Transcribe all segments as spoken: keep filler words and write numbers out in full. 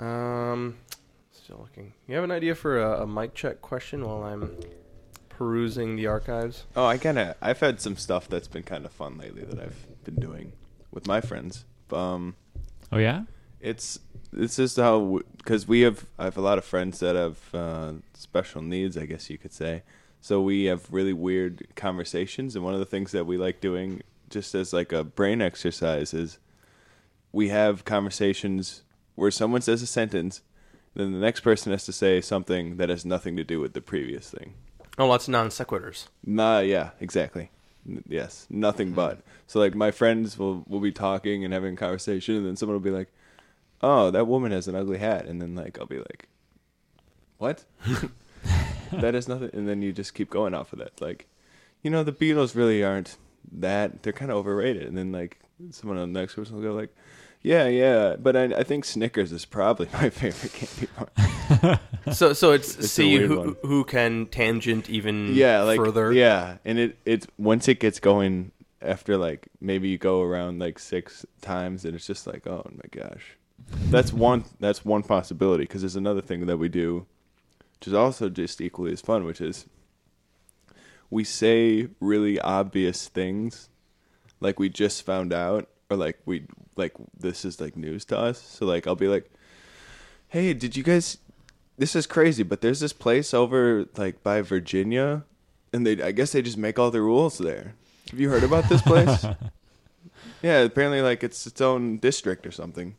Um, still looking. You have an idea for a, a mic check question while I'm perusing the archives? Oh, I kind of. I've had some stuff that's been kind of fun lately that I've been doing with my friends. Um, oh yeah. It's it's just how because we have I have a lot of friends that have uh, special needs, I guess you could say. So we have really weird conversations, and one of the things that we like doing, just as like a brain exercise, is we have conversations where someone says a sentence, then the next person has to say something that has nothing to do with the previous thing. Oh, lots of non sequiturs. Nah, yeah, exactly. N- yes, nothing mm-hmm. but. So like my friends will will be talking and having a conversation, and then someone will be like, "Oh, that woman has an ugly hat," and then like I'll be like, "What?" That is nothing, and then you just keep going off of that. Like, you know, the Beatles really aren't that. They're kind of overrated. And then like someone on the next person will go like, "Yeah, yeah," but I, I think Snickers is probably my favorite candy bar. so, so it's, it's see who who can tangent even yeah, like, further. Yeah, and it it once it gets going, after like maybe you go around like six times, and it's just like, oh my gosh, that's one that's one possibility. Because there's another thing that we do, which is also just equally as fun, which is we say really obvious things, like we just found out, or like we like this is like news to us. So like I'll be like, "Hey, did you guys? This is crazy, but there's this place over like by Virginia, and they I guess they just make all the rules there. Have you heard about this place?" Yeah, apparently like it's its own district or something.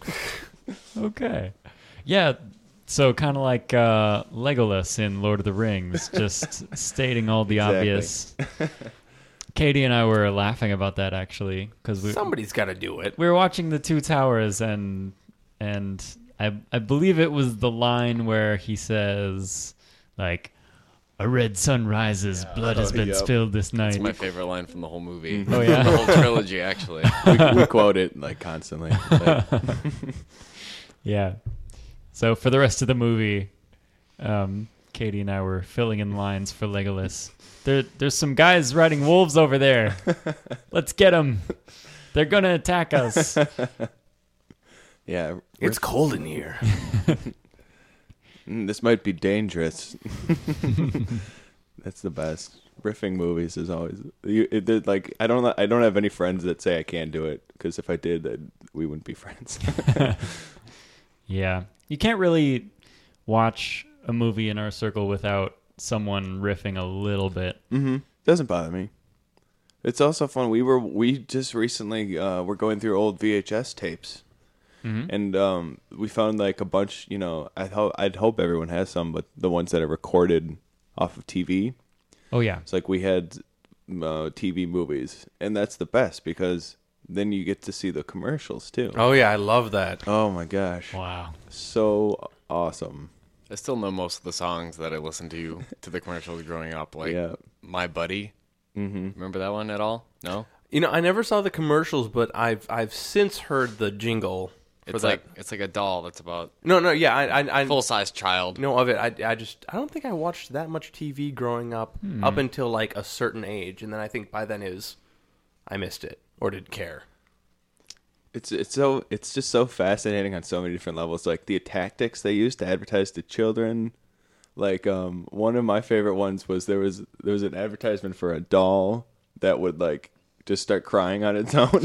Okay, yeah. So kind of like uh, Legolas in Lord of the Rings, just stating all the exactly. obvious. Katie and I were laughing about that actually because we somebody's got to do it. We were watching The Two Towers, and and I I believe it was the line where he says like, "A red sun rises, yeah. blood has been yep. spilled this night." That's my favorite line from the whole movie. Oh yeah, the whole trilogy actually. we, we quote it like constantly. Yeah. So for the rest of the movie, um, Katie and I were filling in lines for Legolas. There, there's some guys riding wolves over there. Let's get them. They're gonna attack us. Yeah, it's cold in here. This might be dangerous. That's the best. Riffing movies is always you, it, like I don't I don't have any friends that say I can't do it, because if I did, then we wouldn't be friends. Yeah. You can't really watch a movie in our circle without someone riffing a little bit. Mm-hmm. Doesn't bother me. It's also fun. We were we just recently uh, were going through old V H S tapes, mm-hmm. and um, we found like a bunch. You know, I ho- I'd hope everyone has some, but the ones that are recorded off of T V. Oh yeah, it's like we had uh, T V movies, and that's the best because then you get to see the commercials too. Oh yeah, I love that. Oh my gosh. Wow. So awesome. I still know most of the songs that I listened to to the commercials growing up, like yeah. My Buddy. Mm-hmm. Remember that one at all? No? You know, I never saw the commercials, but I've I've since heard the jingle for it's that. Like it's like a doll that's about No, no, yeah, I I, I full-size child. know of it. I I just I don't think I watched that much T V growing up hmm. up until like a certain age, and then I think by then it was I missed it or didn't care. It's it's so it's just so fascinating on so many different levels. Like the tactics they use to advertise to children. Like um, one of my favorite ones was there was there was an advertisement for a doll that would like just start crying on its own.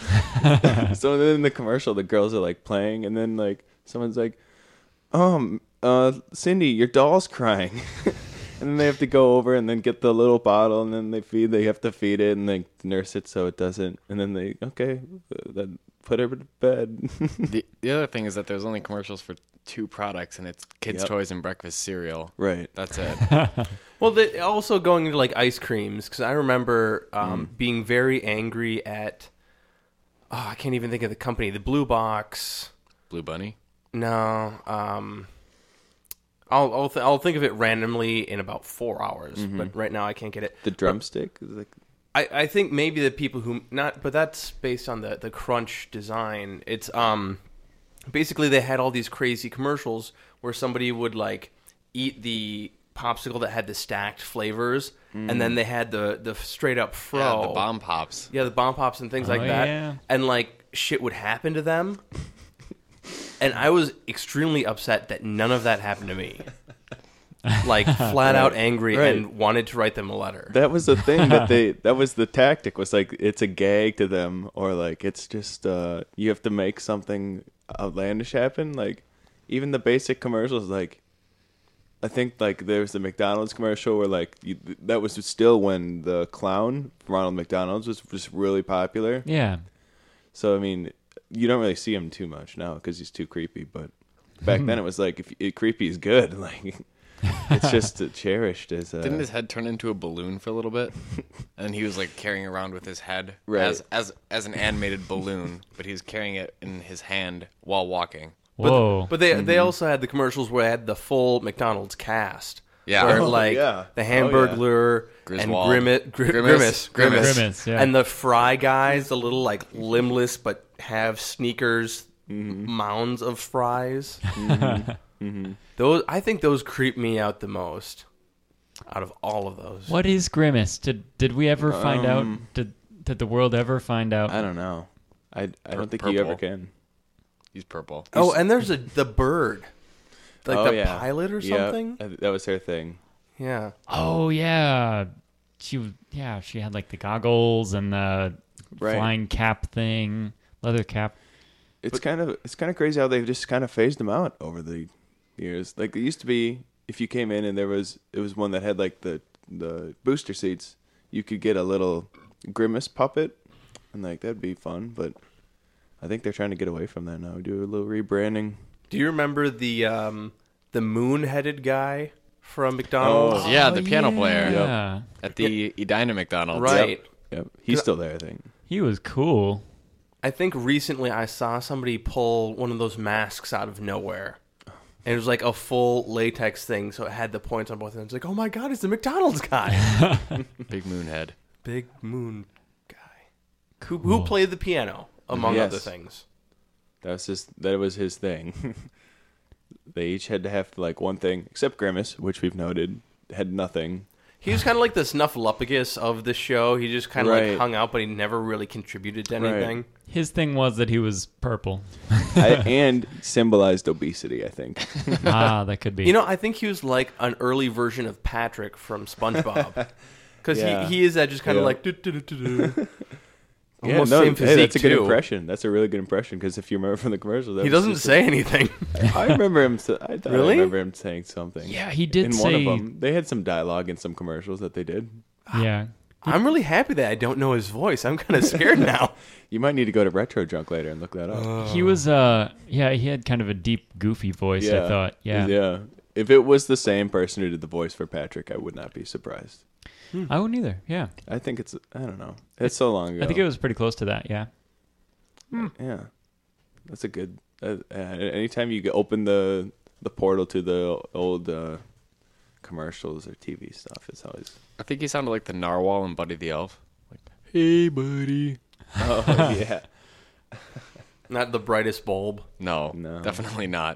So then in the commercial, the girls are like playing, and then like someone's like, "Um, uh, Cindy, your doll's crying." And then they have to go over and then get the little bottle, and then they feed. They have to feed it and they nurse it so it doesn't. And then they okay, then put her to bed. the The other thing is that there's only commercials for two products, and it's Kids' Yep. Toys and breakfast cereal. Right. That's it. Well, they, also going into like ice creams, because I remember um, mm. being very angry at. Oh, I can't even think of the company. The Blue Box. Blue Bunny. No. Um, I'll I'll, th- I'll think of it randomly in about four hours, mm-hmm. but right now I can't get it. The drumstick is like. I, I think maybe the people who not, but that's based on the, the Crunch design. It's um, basically they had all these crazy commercials where somebody would like eat the popsicle that had the stacked flavors, mm. and then they had the the straight up fro, yeah, the bomb pops, yeah, the bomb pops and things oh, like that, yeah. and like shit would happen to them. And I was extremely upset that none of that happened to me. Like, flat out angry Right. and wanted to write them a letter. That was the thing that they, that was the tactic, was like, it's a gag to them, or like, it's just, uh, you have to make something outlandish happen. Like, even the basic commercials, like, I think like there was the McDonald's commercial where like you, that was still when the clown Ronald McDonald's was just really popular. Yeah. So I mean, you don't really see him too much now because he's too creepy. But back then it was like if it, creepy is good, like it's just uh, cherished as. A, Didn't his head turn into a balloon for a little bit? And he was like carrying around with his head Right. as as as an animated balloon, but he was carrying it in his hand while walking. Whoa. But they they also had the commercials where they had the full McDonald's cast. Yeah. Where Oh, like yeah. the Oh, Hamburglar and Griswold. Grimace, Gri- Grimace. Grimace, Grimace, Grimace, yeah. and the Fry guys, the little like limbless but have sneakers mounds of fries. Those I think those creep me out the most out of all of those. What is Grimace? Did did we ever find out? Um, Did did the world ever find out? I don't know. I I don't think Purple. you ever can. He's purple. Oh, and there's a the bird, like Oh, the yeah. pilot or Yeah, something. I- that was her thing. Yeah. Oh yeah, she was. Yeah, she had like the goggles and the Right. flying cap thing, leather cap. It's kind of it's kind of crazy how they've just kind of phased them out over the years. Like it used to be, if you came in and there was it was one that had like the the booster seats, you could get a little Grimace puppet, and like that'd be fun. But I think they're trying to get away from that now. Do a little rebranding. Do you remember the um, the moon-headed guy from McDonald's? Oh. Yeah, the piano player. Yeah, At the Edina McDonald's. Right. Yep, he's still there. I think. he was cool. I think recently I saw somebody pull one of those masks out of nowhere. And it was like a full latex thing, so it had the points on both ends. Like, oh my god, it's the McDonald's guy. Big moon head. Big moon guy. Who, Cool. who played the piano, among Yes. other things. That was just that was his thing. They each had to have like one thing, except Grimace, which we've noted had nothing. He was kind of like the Snuffleupagus of the show. He just kind of like Right. hung out, but he never really contributed to Right. anything. His thing was that he was purple. I, and symbolized obesity, I think. Ah, that could be. You know, I think he was like an early version of Patrick from SpongeBob. Because Yeah. he, he is that just kind of Yeah. like... Do, do, do, do, do. Yeah, Almost no, same hey, physique, that's a good too. impression. That's a really good impression because if you remember from the commercial, that He was doesn't just say anything. A, I remember him. sa- I thought Really? I remember him saying something. yeah, he did in say. one of them, they had some dialogue in some commercials that they did. Yeah, I'm really happy that I don't know his voice. I'm kind of scared now. You might need to go to Retro Junk later and look that up. he was. Uh, yeah, he had kind of a deep, goofy voice. I thought. Yeah, yeah. If it was the same person who did the voice for Patrick, I would not be surprised. I wouldn't either. Yeah, I think it's. I don't know. It's so long ago. I think it was pretty close to that. Yeah. Yeah, that's a good. Uh, uh, anytime you get- open the the portal to the old uh, commercials or T V stuff, it's always. I think he sounded like the narwhal in Buddy the Elf. Hey, buddy. Oh yeah. Not the brightest bulb. No, No. definitely not.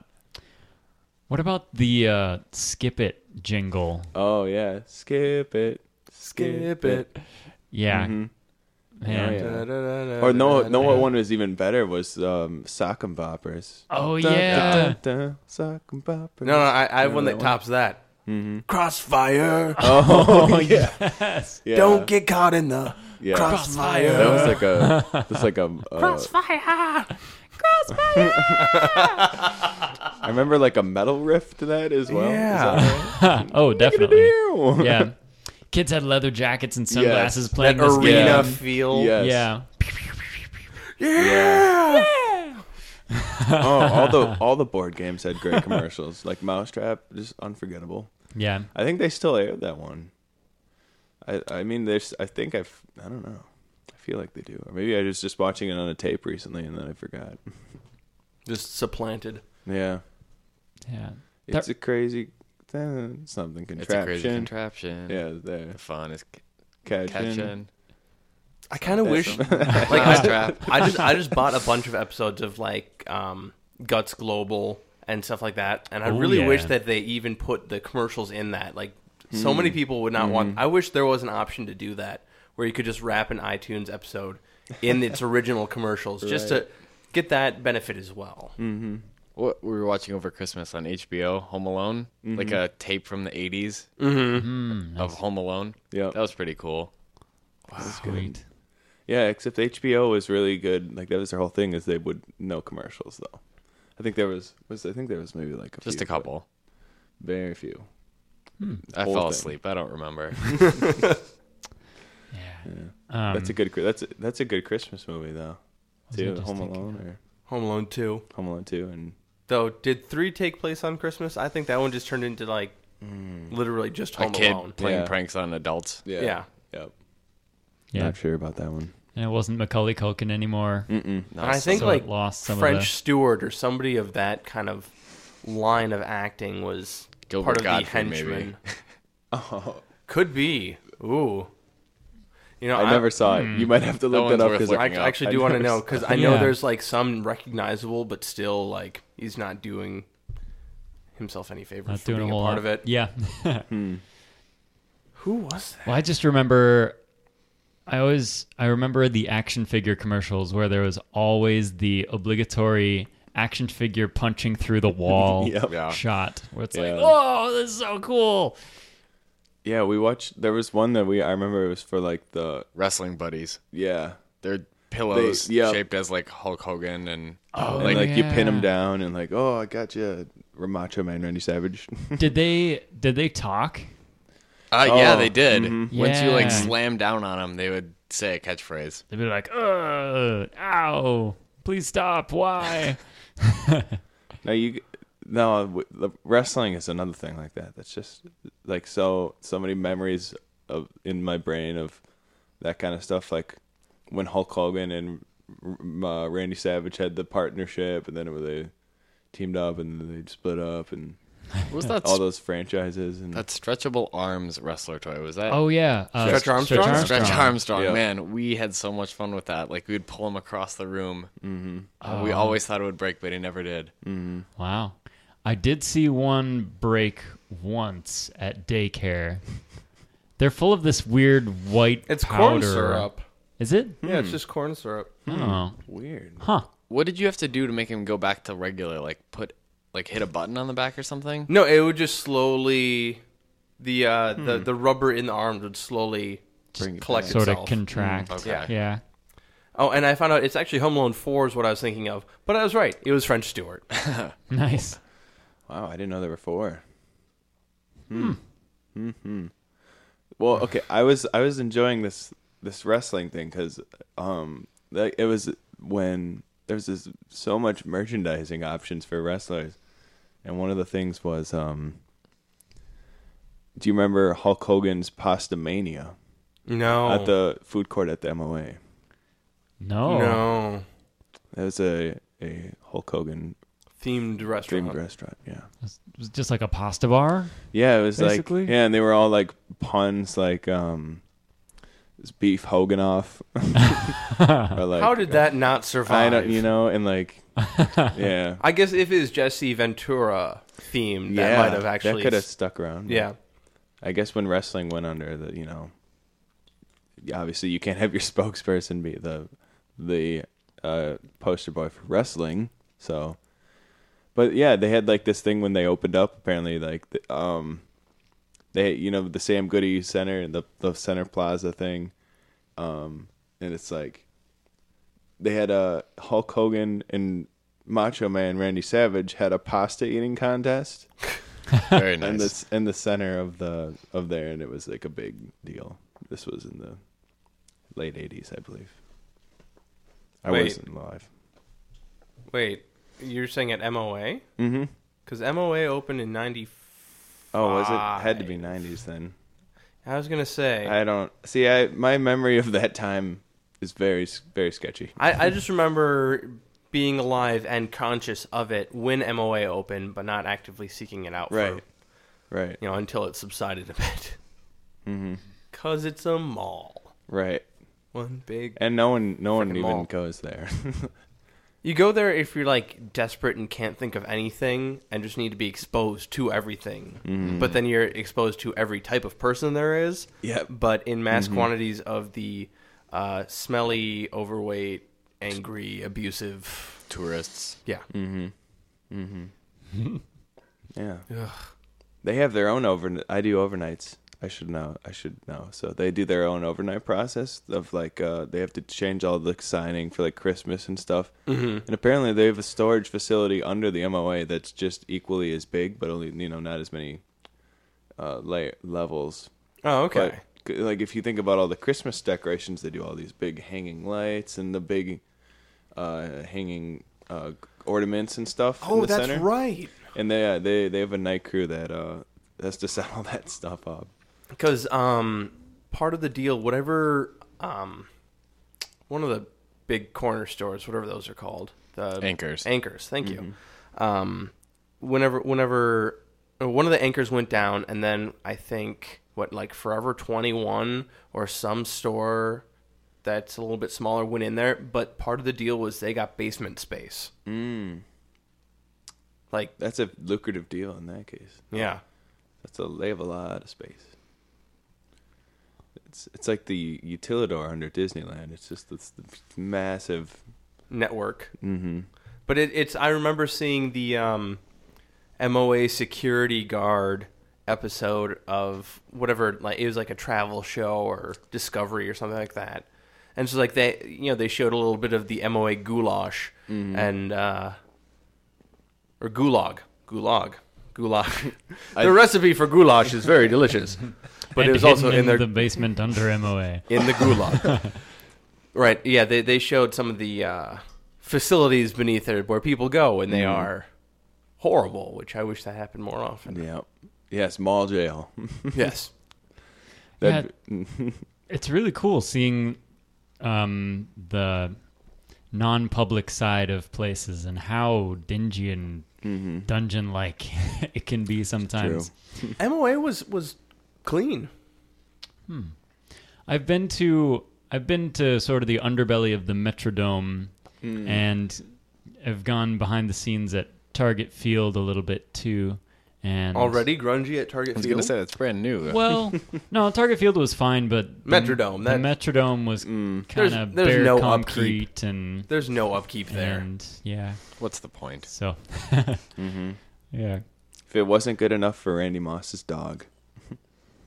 What about the uh, Skip It jingle? Oh yeah. Skip it. Skip it. Yeah. Mhm. Man. Oh, yeah. Da-da-da-da-da-da. Or no, no. What one was even better was um, Sock and Boppers. Oh, Dun, yeah. dun, dun, dun, Sock and Boppers. No, no, I, I have Remember one that that tops that. Mm-hmm. Crossfire. Oh yeah. Yes. yeah. Don't get caught in the yeah. crossfire. That was like a. That's like a. Uh, Crossfire. I remember like a metal riff to that as well. Is Yeah. that right? Oh, definitely. Ew. Yeah. Kids had leather jackets and sunglasses Yes. playing That this arena game. feel. Yes. Yeah. Yeah. Oh, all the all the board games had great commercials. Like Mousetrap, just unforgettable. Yeah. I think they still air that one. I I mean, there's. I think I've. I don't know. I feel like they do, or maybe I was just watching it on a tape recently and then I forgot. Just supplanted. Yeah, Yeah. it's There- a crazy uh, something contraption. It's a crazy contraption. Yeah, there. The fun is c- Catching. catching. I kind of wish, That's- like, I, Mousetrap. I just, I just bought a bunch of episodes of like um, Guts Global and stuff like that, and I Oh, really yeah. wish that they even put the commercials in that. Like, so Hmm. many people would not want. Mm-hmm. I wish there was an option to do that, where you could just wrap an iTunes episode in its original commercials, just to Right. get that benefit as well. Mm-hmm. what we were watching over Christmas on H B O, Home Alone, Mm-hmm. like a tape from the eighties Mm-hmm. Mm, of Home Alone. Yeah, That was pretty cool. that's sweet. Yeah, except H B O was really good. Like that was their whole thing, is they would no commercials though. I think there was was I think there was maybe like a Just few, a couple. but very few. I Whole fell thing. asleep. I don't remember. Yeah. Yeah. Um, That's a good. That's a, that's a good Christmas movie though. was I Too just Home thinking Alone of? or Home Alone two. Home Alone two and Though, did three take place on Christmas? I think that one just turned into like literally just a Home kid Alone. playing Yeah. pranks on adults. Yeah. Yep. Yeah. Not sure about that one. And it wasn't Macaulay Culkin anymore. Mm-mm. No, And I so- think so like it lost some French of the... Stewart or somebody of that kind of line of acting was Gilbert part of Gottfried, the maybe. henchmen. Oh, Could be. Ooh. You know, I never saw it. You might have to That look that one's up worth because I looking up. actually I do want to never know saw because I know Yeah. there's like some recognizable, but still like he's not doing himself any favors Not for doing being a a whole part lot. of it. Yeah. Who was that? Well, I just remember... I always... I remember the action figure commercials where there was always the obligatory action figure punching through the wall Yep. Yeah. shot where it's like, Yeah. oh, this is so cool. Yeah, we watched. There was one that we. I remember it was for like the. Wrestling buddies. Yeah. They're pillows They- yeah. shaped as like Hulk Hogan and Oh, And like you pin yeah. them down and like, oh, I got you, Macho Man Randy Savage. Did they... Did they talk? uh, yeah, Oh, they did. mhm. Once you like Yeah. slam down on them, they would say a catchphrase. They'd be like, uh, ow, please stop. Why? No, you. No, w- the wrestling is another thing like that. That's just like so so many memories of in my brain of that kind of stuff. Like when Hulk Hogan and uh, Randy Savage had the partnership, and then it was they teamed up, and then they split up, and What was that? all those franchises. And that stretchable arms wrestler toy was that? Oh, yeah. Uh, Stretch Armstrong? Stretch Armstrong, Yeah. man, we had so much fun with that. Like we would pull him across the room. mm-hmm. Uh, we Oh. always thought it would break, but he never did. Mm-hmm. Wow. I did see one break once at daycare. They're full of this weird white It's powder. corn syrup. Is it? Yeah, it's just corn syrup. Oh. Weird. Huh. What did you have to do to make him go back to regular? Like put, like hit a button on the back or something? No, it would just slowly the uh, the the rubber in the arms would slowly Bring it collect back. Sort itself. of contract. okay. Yeah. Yeah. Oh, and I found out it's actually Home Alone four is what I was thinking of, but I was right. It was French Stewart. Nice. Wow, I didn't know there were four. Hmm. Hmm. Well, okay, I was I was enjoying this this wrestling thing because um, like it was when there's this so much merchandising options for wrestlers, and one of the things was um. Do you remember Hulk Hogan's Pasta Mania No, at the food court at the M O A? No. no It was a a Hulk Hogan themed restaurant. themed restaurant. Yeah. It was just like a pasta bar. Yeah, it was Basically? like yeah, and they were all like puns like um is beef Hoganoff. or like How did that not I survive? don't you know, and like yeah. I guess if it was Jesse Ventura themed, that yeah, might have actually. that could have stuck around. Yeah. I guess when wrestling went under the you know obviously you can't have your spokesperson be the the uh, poster boy for wrestling. So but yeah, they had like this thing when they opened up apparently like the, um they you know the Sam Goody Center, the the Center Plaza thing, um, and it's like they had a Hulk Hogan and Macho Man Randy Savage had a pasta eating contest Very in nice. the in the center of the of there, and it was like a big deal. This was in the late eighties, I believe. I Wait. wasn't live. Wait, you're saying at M O A? Mm-hmm. Because M O A opened in ninety. Oh, was it? Had to be nineties then. I was gonna say. I don't see. I my memory of that time is very very sketchy. I, I just remember being alive and conscious of it when M O A opened, but not actively seeking it out. Right. For, Right. you know, until it subsided a bit. Mm-hmm. Cause it's a mall. Right. One big. And no one no one Frickin' even mall. goes there. You go there if you're like desperate and can't think of anything and just need to be exposed to everything. Mm-hmm. But then you're exposed to every type of person there is. Yep. But in mass Mm-hmm. quantities of the uh, smelly, overweight, angry, abusive. Tourists. Yeah. Mm-hmm. Mm-hmm. Yeah. Ugh. They have their own over. I do overnights. I should know. I should know. So they do their own overnight process of like uh, they have to change all the signing for like Christmas and stuff. Mm-hmm. And apparently they have a storage facility under the M O A that's just equally as big, but only you know not as many uh, la- levels. Oh, okay. But, like if you think about all the Christmas decorations, they do all these big hanging lights and the big uh, hanging uh, ornaments and stuff. Oh, in the that's center. right. And they uh, they they have a night crew that uh, has to set all that stuff up. Because um, part of the deal, whatever, um, one of the big corner stores, whatever those are called, the Anchors. Anchors. Thank Mm-hmm. you. Um, whenever, whenever uh, one of the anchors went down, and then I think what like Forever twenty-one or some store that's a little bit smaller went in there. But part of the deal was they got basement space. Mm. Like That's a lucrative deal in that case. yeah. That's a they have a lot of space. It's it's like the Utilidor under Disneyland. It's just this massive Network. Mm-hmm. But it, it's I remember seeing the um, M O A security guard episode of whatever, like it was like a travel show or Discovery or something like that. And so like they you know they showed a little bit of the M O A goulash Mm-hmm. and uh, or gulag gulag gulag. I- The recipe for goulash is very delicious, but and it was also hidden in their the basement under M O A. in the gulag. Right. Yeah. They they showed some of the uh, facilities beneath it where people go, and they Mhm. are horrible. Which I wish that happened more often. Yeah. Yes, mall jail. Yes. That'd It's really cool seeing um, the non-public side of places and how dingy and mm-hmm. dungeon-like it can be sometimes. M O A was was clean. I've been to I've been to sort of the underbelly of the Metrodome, Mm. and I've gone behind the scenes at Target Field a little bit too. And Already grungy at Target I was Field. going to say, that's brand new. well, no, Target Field was fine, but the- Metrodome, the that- Metrodome was Mm. kind There's- of there's bare no concrete and There's no upkeep there. and yeah, What's the point? so Mm-hmm. yeah. If it wasn't good enough for Randy Moss's dog, it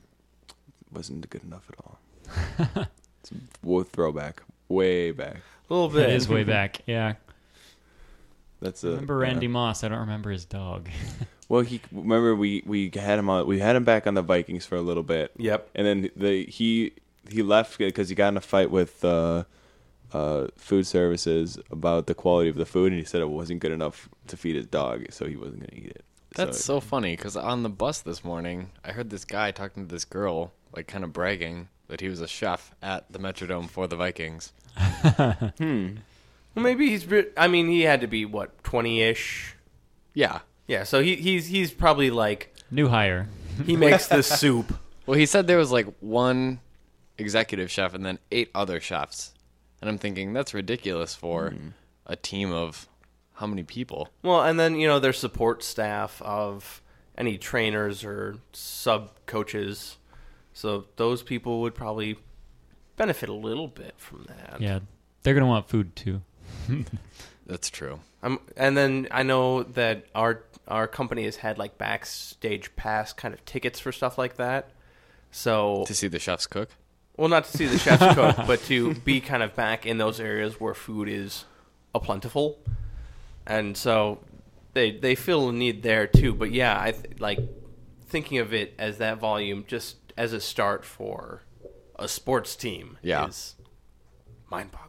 wasn't good enough at all. It's a throwback, way back. A little bit. That is way back. Yeah, That's I a, remember Randy yeah. Moss. I don't remember his dog. Well, he remember we, we had him on. We had him back on the Vikings for a little bit, Yep. and then the he he left because he got in a fight with uh, uh, food services about the quality of the food, and he said it wasn't good enough to feed his dog, so he wasn't going to eat it. That's so funny, because on the bus this morning, I heard this guy talking to this girl, like kind of bragging that he was a chef at the Metrodome for the Vikings. Hmm. Well, maybe he's. re- I mean, he had to be what twenty-ish. Yeah. Yeah. So he he's he's probably like New hire. he makes the soup. Well, he said there was like one executive chef and then eight other chefs. And I'm thinking, that's ridiculous for a team of how many people? Well, and then, you know, their support staff of any trainers or sub coaches. So those people would probably benefit a little bit from that. Yeah, they're gonna want food too. That's true. Um, and then I know that our our company has had like backstage pass kind of tickets for stuff like that. So, To see the chefs cook? well, not to see the chefs cook, but to be kind of back in those areas where food is a plentiful. And so they they feel a need there too. But yeah, I th- like thinking of it as that volume just as a start for a sports team Yeah. is mind-boggling.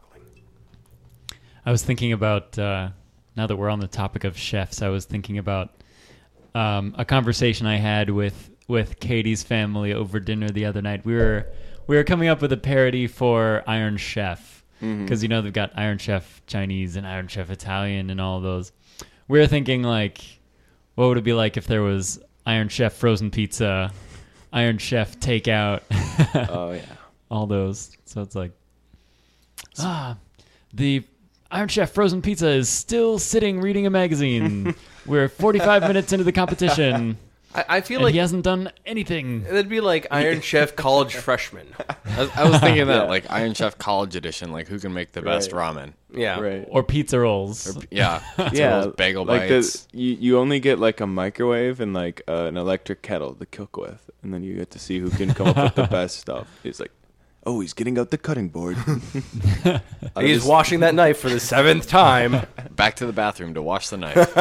I was thinking about uh, now that we're on the topic of chefs. I was thinking about um, a conversation I had with with Katie's family over dinner the other night. We were we were coming up with a parody for Iron Chef because you know they've got Iron Chef Chinese and Iron Chef Italian and all those. We were thinking like, what would it be like if there was Iron Chef frozen pizza, Iron Chef takeout, Oh yeah. all those. So it's like, ah, the Iron Chef frozen pizza is still sitting reading a magazine. We're forty-five minutes into the competition. I, I feel and like he hasn't done anything. it'd be like Iron Chef College Freshman. I was, I was thinking that, Yeah. like Iron Chef College Edition, like who can make the best Right. ramen? Yeah. Right. Or pizza rolls. Or, yeah, Yeah, those bagel like bites. the, you you only get like a microwave and like uh, an electric kettle to cook with, and then you get to see who can come up with the best stuff. It's like, oh, he's getting out the cutting board. Out of He's his- washing that knife for the seventh time. Back to the bathroom to wash the knife.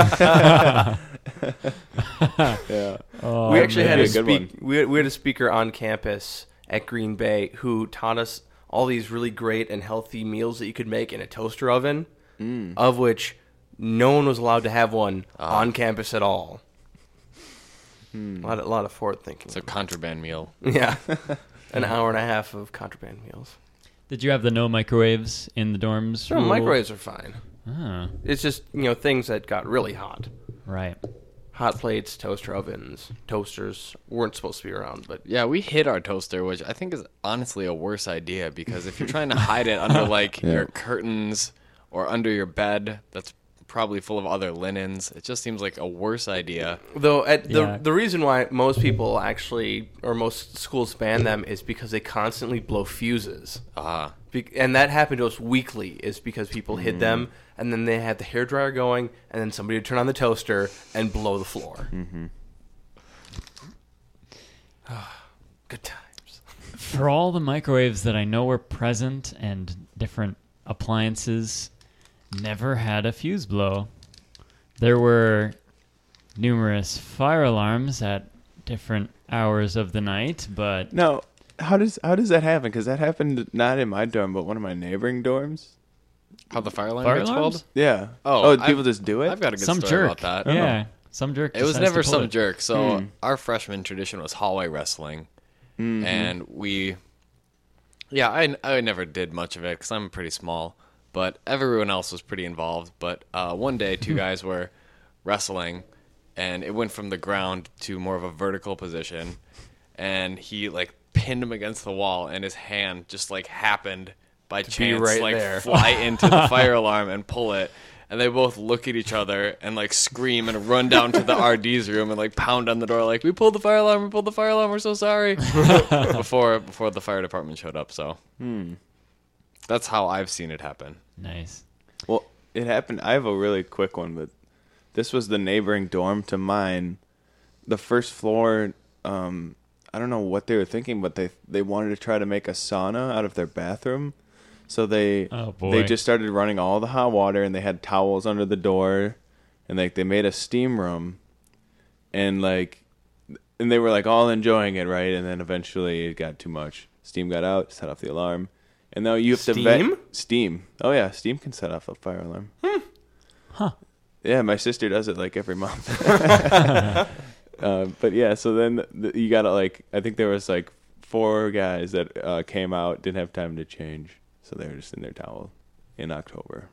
Yeah. Oh, we actually had man. a Good speak. one. We had, we had a speaker on campus at Green Bay who taught us all these really great and healthy meals that you could make in a toaster oven, Mm. of which no one was allowed to have one on campus at all. Hmm. A lot, of, a lot of forward thinking. It's a contraband meal. Yeah, an hour and a half of contraband meals. Did you have the no microwaves in the dorms? No, rule? microwaves are fine. Oh, It's just, you know, things that got really hot. right. Hot plates, toaster ovens, toasters weren't supposed to be around, but Yeah, we hid our toaster, which I think is honestly a worse idea because if you're trying to hide it under like Yeah. your curtains or under your bed, that's probably full of other linens. It just seems like a worse idea. though at the Yeah. the reason why most people actually or most schools ban them is because they constantly blow fuses. Ah, Be- and that happened to us weekly is because people hid them and then they had the hairdryer going and then somebody would turn on the toaster and blow the floor. Mm-hmm. Good times. For all the microwaves that I know were present and different appliances, never had a fuse blow. There were numerous fire alarms at different hours of the night, but Now, how does how does that happen? Because that happened not in my dorm, but one of my neighboring dorms. how the fire alarm Fire gets alarms? called? Yeah. Oh, oh, I've- people just do it. I've got a good some story jerk. about that. Yeah, some jerk. It was decides to never pull some it. jerk. So Hmm. our freshman tradition was hallway wrestling, Mhm. and we, yeah, I I never did much of it because I'm pretty small, but everyone else was pretty involved. But uh, one day, two guys were wrestling, and it went from the ground to more of a vertical position, and he like pinned him against the wall, and his hand just like happened by be chance right like there. fly into the fire alarm and pull it. And they both look at each other and like scream and run down to the R D's room and like pound on the door like, we pulled the fire alarm, we pulled the fire alarm, we're so sorry. before before the fire department showed up. So Hmm. that's how I've seen it happen. Nice. Well, it happened. I have a really quick one, but this was the neighboring dorm to mine. The first floor. Um, I don't know what they were thinking, but they they wanted to try to make a sauna out of their bathroom. So they Oh, boy. they just started running all the hot water, and they had towels under the door, and like they made a steam room, and like, and they were like all enjoying it, right? And then eventually it got too much. Steam got out, set off the alarm, and now you have to Steam? vet steam. Oh yeah, steam can set off a fire alarm. Huh. Yeah, my sister does it like every month. uh, but yeah, so then th- you gotta like, I think there was like four guys that uh, came out, didn't have time to change. So they were just in their towel in October.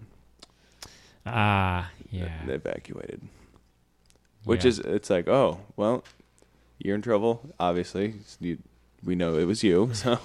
Ah, yeah. They evacuated. Which Yeah. is, it's like, oh, well, you're in trouble, obviously. You, we know it was you, so.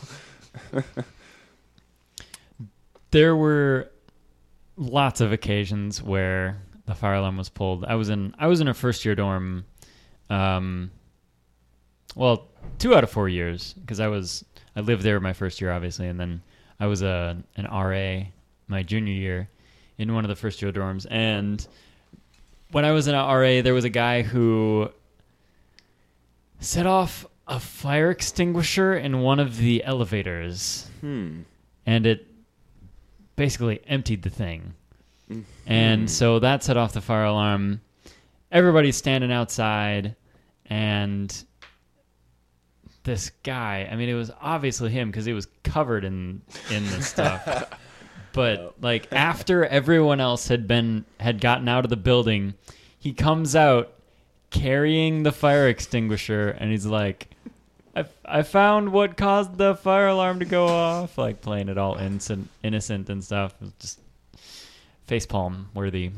There were lots of occasions where the fire alarm was pulled. I was in I was in a first year dorm, um, well, two out of four years because I was I lived there my first year obviously, and then I was a an R A my junior year in one of the first year dorms. And when I was in an R A, there was a guy who set off a fire extinguisher in one of the elevators, Hmm. and it basically emptied the thing. And so that set off the fire alarm. Everybody's standing outside, and this guy, I mean, it was obviously him because he was covered in in this stuff. But like after everyone else had been had gotten out of the building, he comes out carrying the fire extinguisher, and he's like, I, I found what caused the fire alarm to go off, like playing it all innocent, innocent and stuff. It was just facepalm worthy.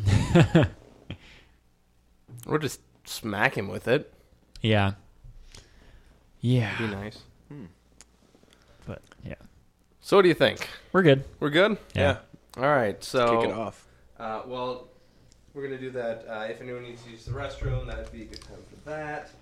Or just smack him with it. Yeah. Be Yeah. nice. But yeah. So what do you think? We're good. We're good? Yeah. All right. So Kick it off. Uh, well, we're gonna do that. Uh, if anyone needs to use the restroom, that'd be a good time for that.